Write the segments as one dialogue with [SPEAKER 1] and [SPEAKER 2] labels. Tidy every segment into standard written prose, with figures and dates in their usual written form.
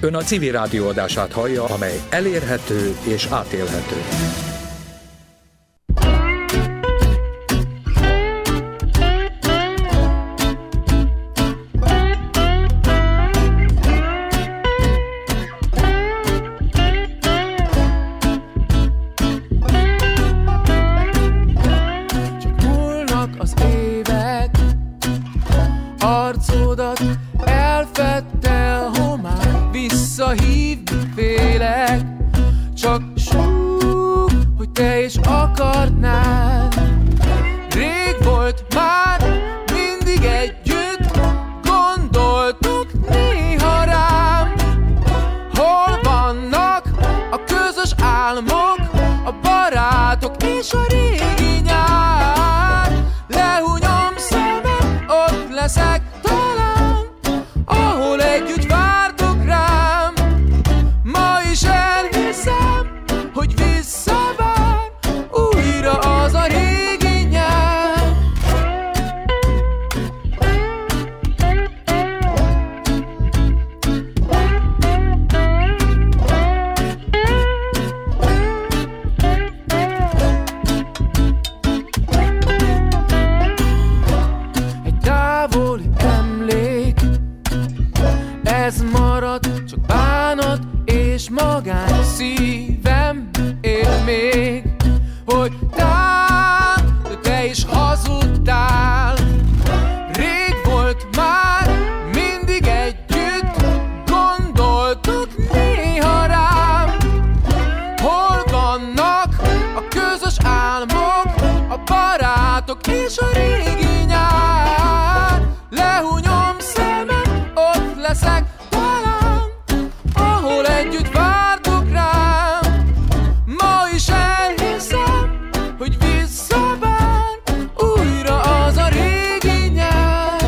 [SPEAKER 1] Ön a Civil Rádió adását hallja, amely elérhető és átélhető.
[SPEAKER 2] Csak múlnak az évek, arcodat elfedte a homály, visszahívni félek, csak súg, hogy te is akarnád. Rég volt már, mindig együtt, gondoltuk néha rám. Hol vannak a közös álmok, a barátok és a régi nyár? Lehunyom szemem, ott leszek talán, ahol együtt vártok rám. Ma is elhiszem, hogy visszavár újra az a régi nyár. Egy távoli emlék, ez marad, csak bánat és magány. Szívem él még, hogy tán, de te is hazudtál. Rég volt már, mindig együtt, gondoltuk néha rám. Hol vannak a közös álmok, a barátok és a régi nyár? Lehunyom szemem, ott leszek talán, ahol együtt vártok rám. Ma is elhiszem, hogy visszavár újra az a régi nyár.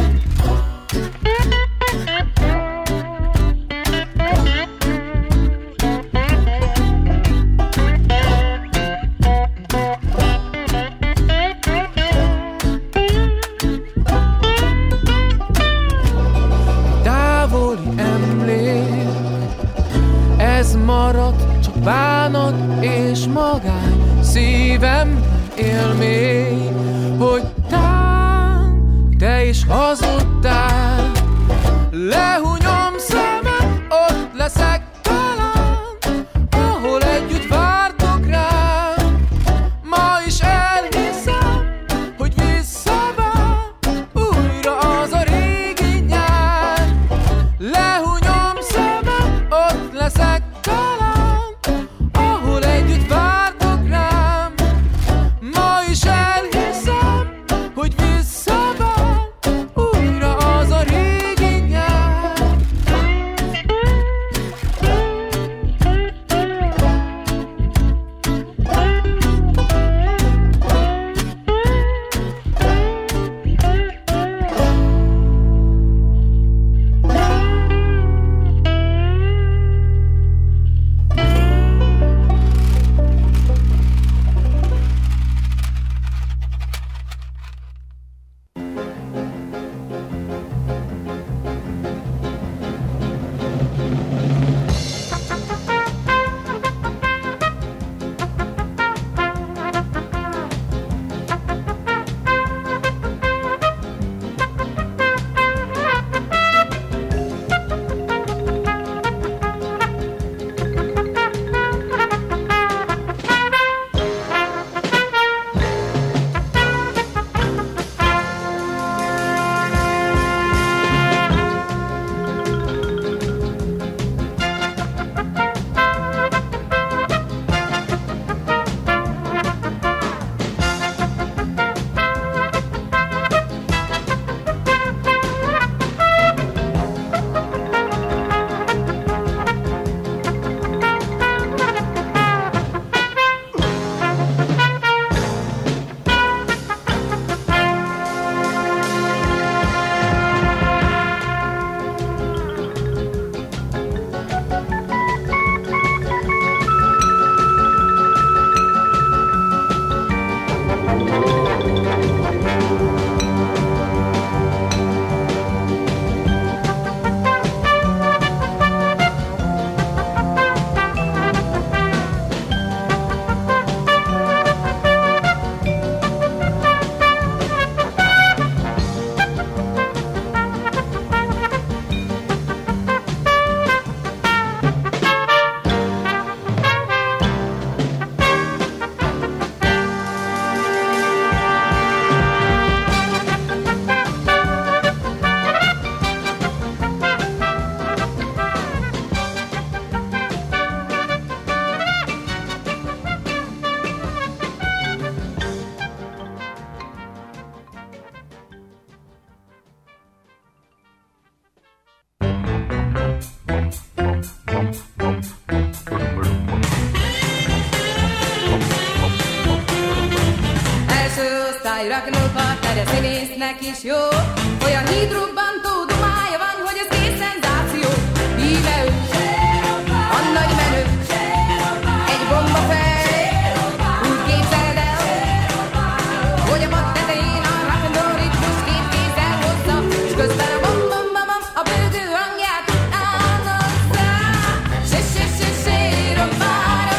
[SPEAKER 3] partnere színésznek is jó. Olyan hídrobbantó dumája van, hogy ez kész szenzáció. Híve ő, a nagy menő, egy bombafej. Úgy képzeled el, hogy a pad tetején a rock'n'roll ritmus két kézzel hozza, s közben a bom-bom-bom a bőgő hangját álnozza. Se-se-se-se-robbáró,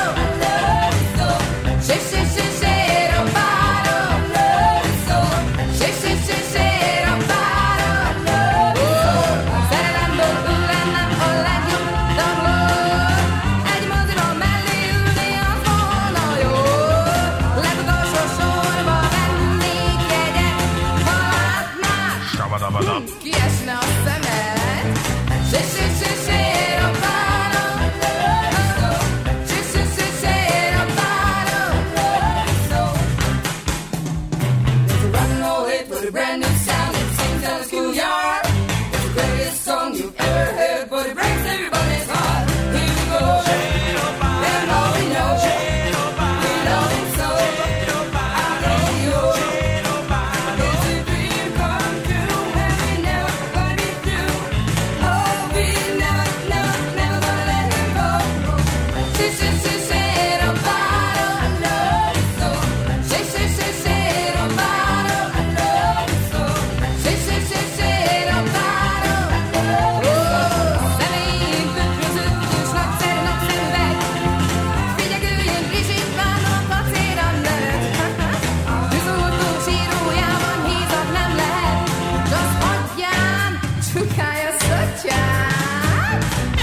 [SPEAKER 3] se-se-se-se-robbáró, se-se-se-se-robbáró. Szerelemből üllennem a legjobb darló. Egy moziban mellé ülni az volna jó. Legutolsó sorba vennék jegyet, ha látnád, kiesne a szemed. Se-se-se-se-robbáró, se-se-se-se-robbáró. There's a rock and roll hit with a brand new sound that sings down the schoolyard. It's the greatest song you've ever heard, but it breaks everybody's heart. Here we go, and all we know, we love it so. I know you, it's a dream come true, and we never gonna be through. Oh, we never, never, never gonna let him go. Se-se-se-se-robbáró, I love you so. Se-se-se-se-robbáró, I love you so. Se-se-se-se-robbáró, oh, személyünk ötvözött és nagyszerű üveg. Figyelgőjön Brigitte Bardot, pacéra nőtt. Tűzoltó sírójában hízat nem lehet, s az agyán csukálja szatját.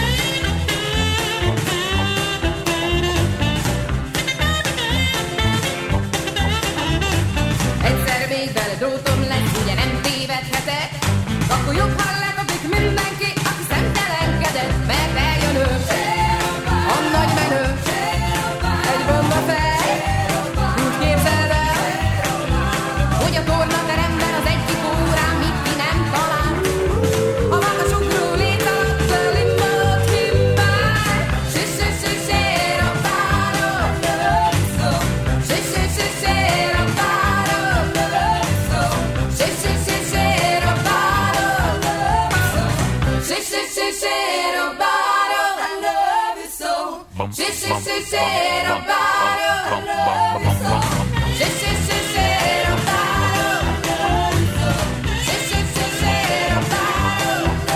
[SPEAKER 3] Egyszer még bele drótom lesz, ugye nem tévedhetek. Akkor jobb, ha lekapik mindenki, aki szemtelenkedett. Mert eljön ő, a nagy menő, egy bombafej. Úgy képzeld el, hogy a tornateremben az egyik órán mit ki nem talál. A magasugró léc alatt a limbót himbál. Se-se-se-se-robbáró, se-se-se-se-robbáró, se-se-se-se-robbáró, I love you so. Se-se-se-se-robbáró, I love you so. Se-se-se-se-robbáró, se-se-se-se-robbáró,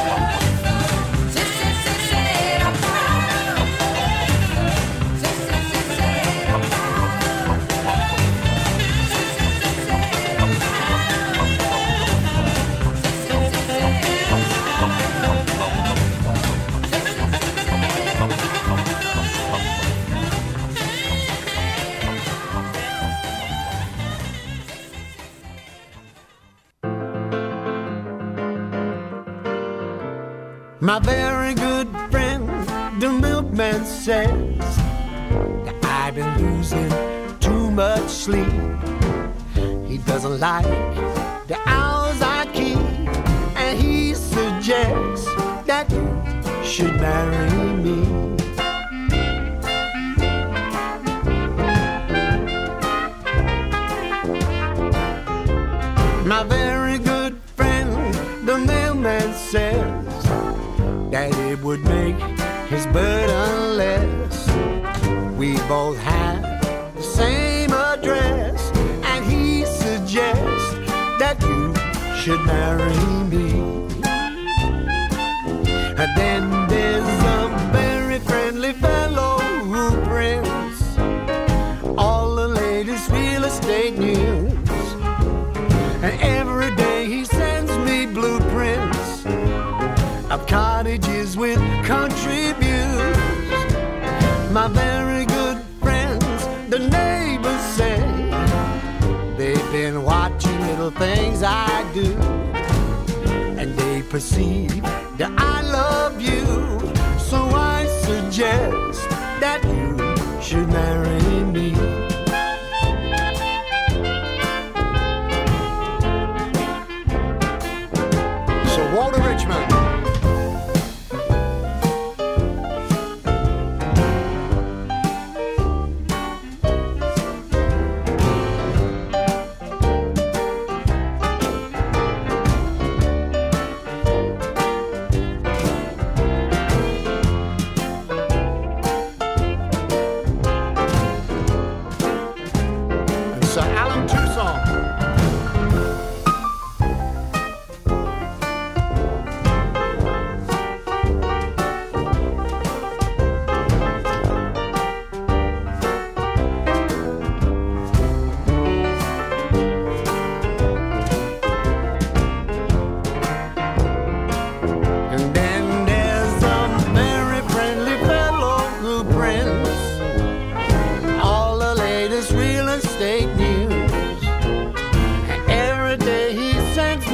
[SPEAKER 4] My very good friend, the milkman says that I've been losing too much sleep. He doesn't like the hours I keep, and he suggests that you should marry me. My very good friend, the mailman says that it would make his burden less. We both have the same address, and he suggests that you should marry me. And then there's a very friendly fellow who prints all the latest real estate news. And every day he sends me blueprints of cottages with country views. My very good friends, the neighbors say, they've been watching little things I do, and they perceive that I love you. So I suggest that you should marry me. So Walter Richmond.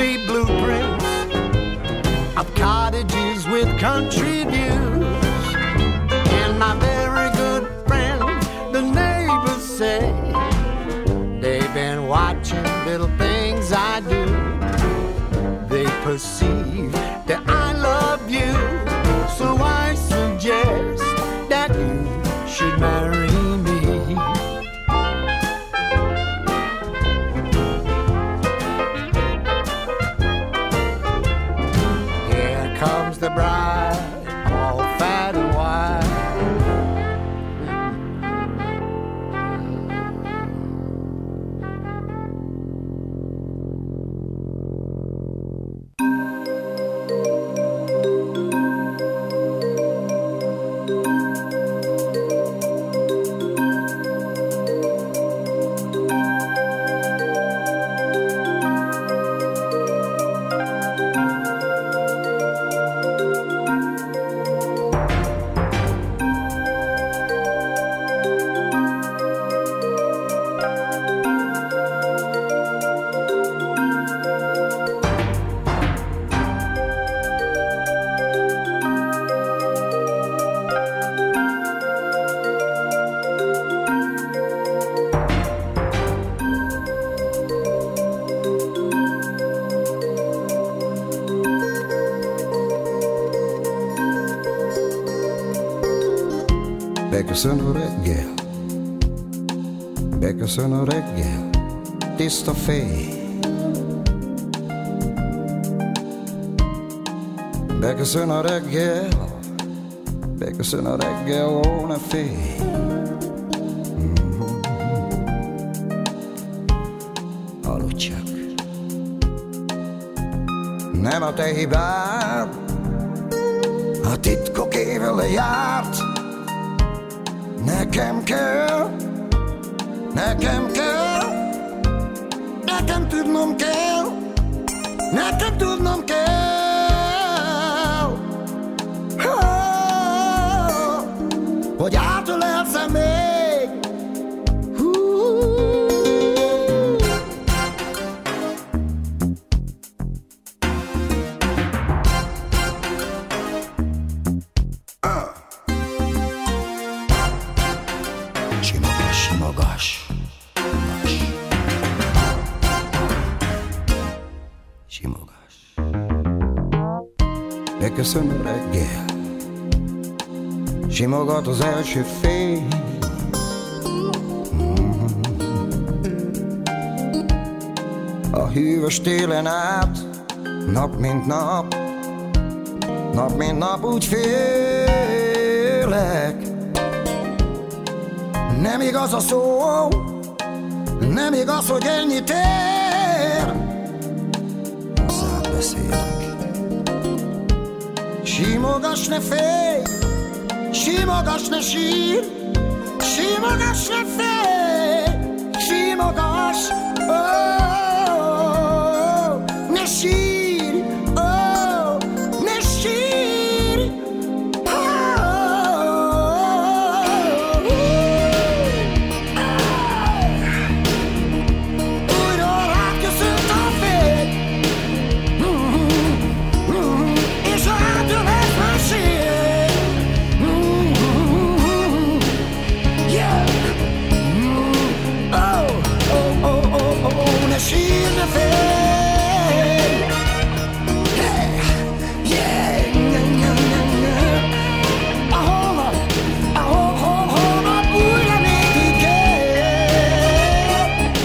[SPEAKER 4] complete blueprints of cottages with country views. And my very good friend, the neighbors say, they've been watching little things I do. They perceive that I love you, so I suggest that you should marry me. Here comes the bride, all fat and white.
[SPEAKER 5] Beköszön reggel, beköszön a reggel, tiszta fény. Beköszön a reggel, beköszön a reggel, ó ne félj. Aludj csak. Nem a te hibád, a titkok éve lejárt. Nekem kell, nekem kell, nekem tudnom kell, nekem tudnom kell, hogy átölelszem még. Beköszön a reggel, simogat az első fény. A hűvös télen át, nap mint nap, nap mint nap úgy félek. Nem igaz a szó, nem igaz, hogy ennyit ér. Hozzád beszélek. Simogass, ne félj, simogass, ne sír, simogass, ne félj, simogass, oh, ne sír, oh, ne sír, újra ráköszönt a fény. She's a fake. Yeah, yeah, yeah, yeah, yeah. Hold up, hold up, újra néki kell.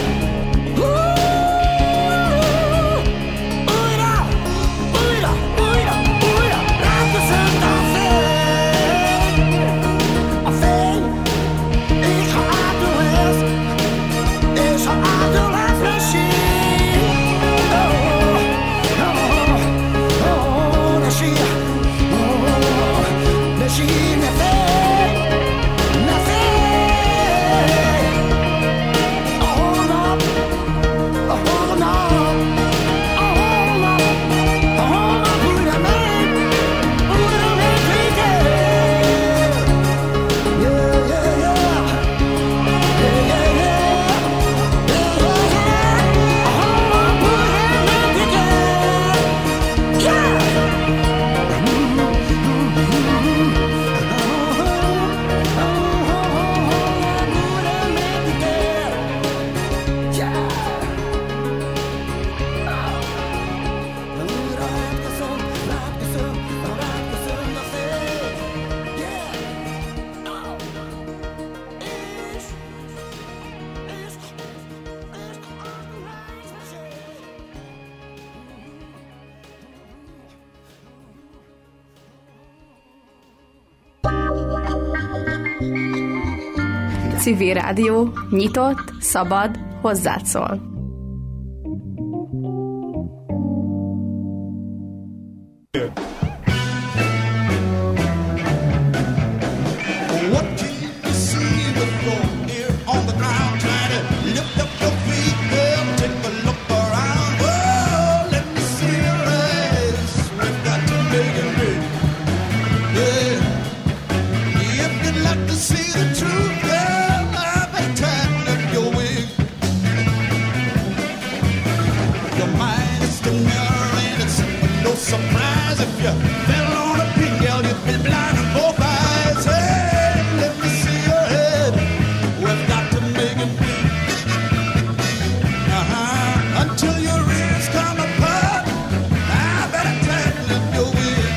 [SPEAKER 5] Újra, ráköszönt a fény. A fény, és ha átölelsz, és ha átölelsz, ne sír.
[SPEAKER 6] Civil Rádió, nyitott, szabad, hozzád szól.
[SPEAKER 7] Surprise if you fell on a pin, girl, you've been blind in both eyes. Hey, let me see your head. We've got to make it big. Until your ears come apart, I better tighten up your wig.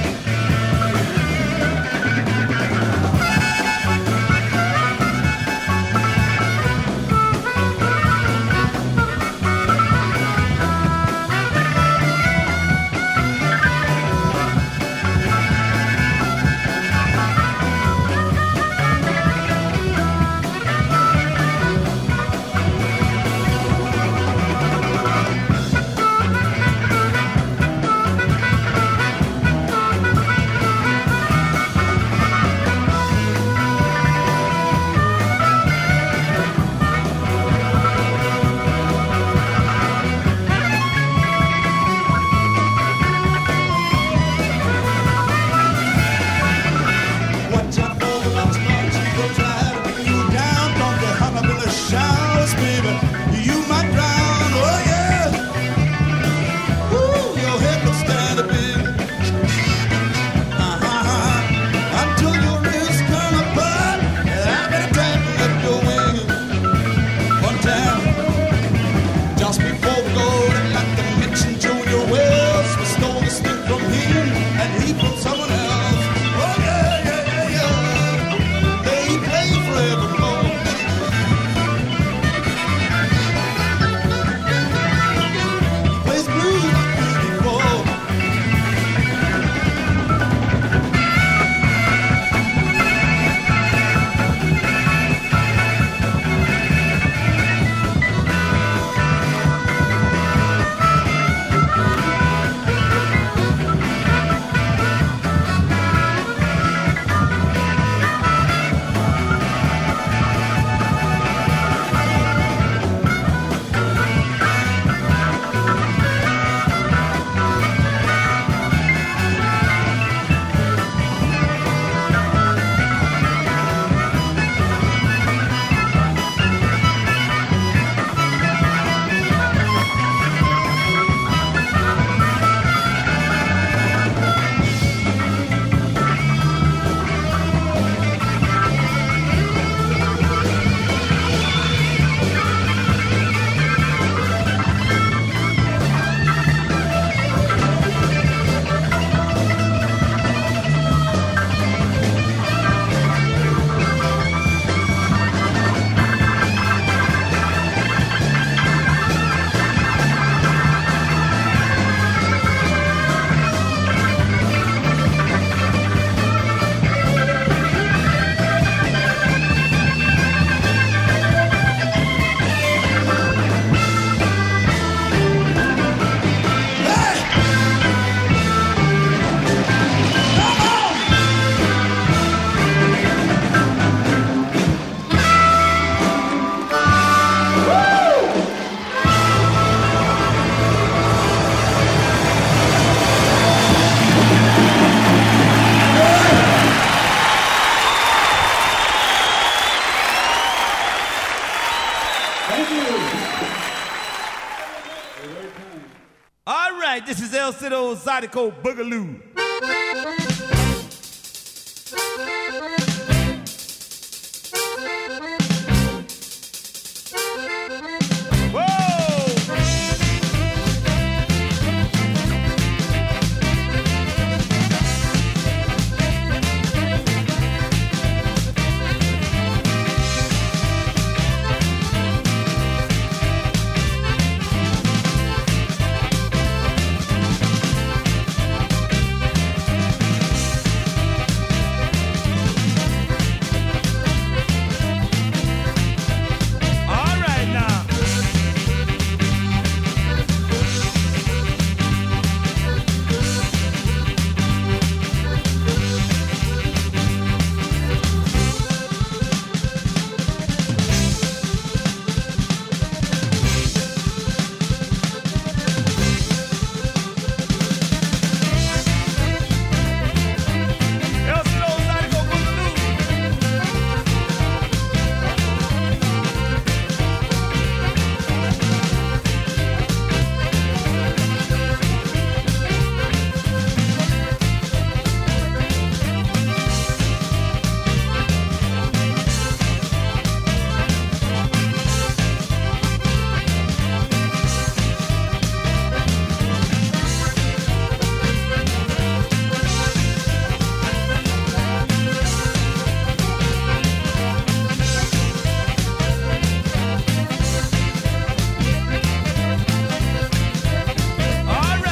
[SPEAKER 8] All right, this is El Cido Zydeco Boogaloo.